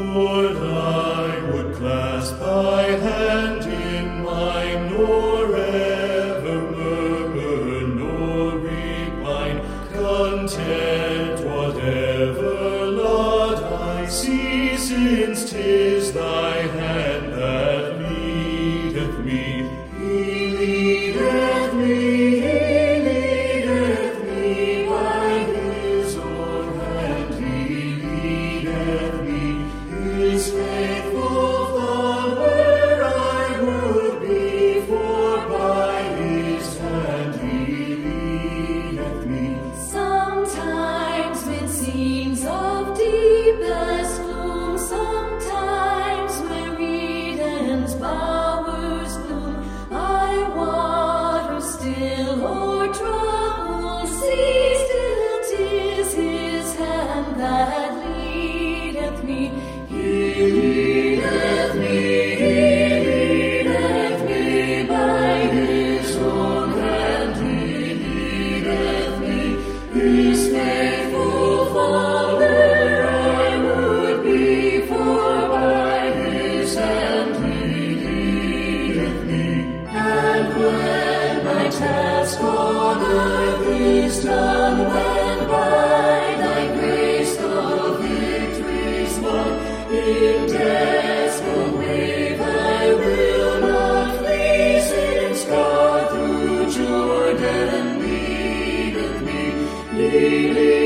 Lord, I would clasp thy hand in mine, nor ever murmur, nor repine, content whatever lot I see, since 'tis thy hand that leadeth me. He leadeth me, he leadeth me, by his own hand he leadeth me. His faithful follower I would be, for by his hand he leadeth me. Sometimes mid scenes of deepest gloom, sometimes where Eden's bowers bloom, I water still or trouble see, still 'tis his hand that leadeth me. He leadeth me, he leadeth me, by his own hand he leadeth me. His faithful follower I would be, for by his hand he leadeth me. And when my task on earth is done, when by thy grace the victory's won, in death's full wave I will not flee, since God through Jordan leadeth me.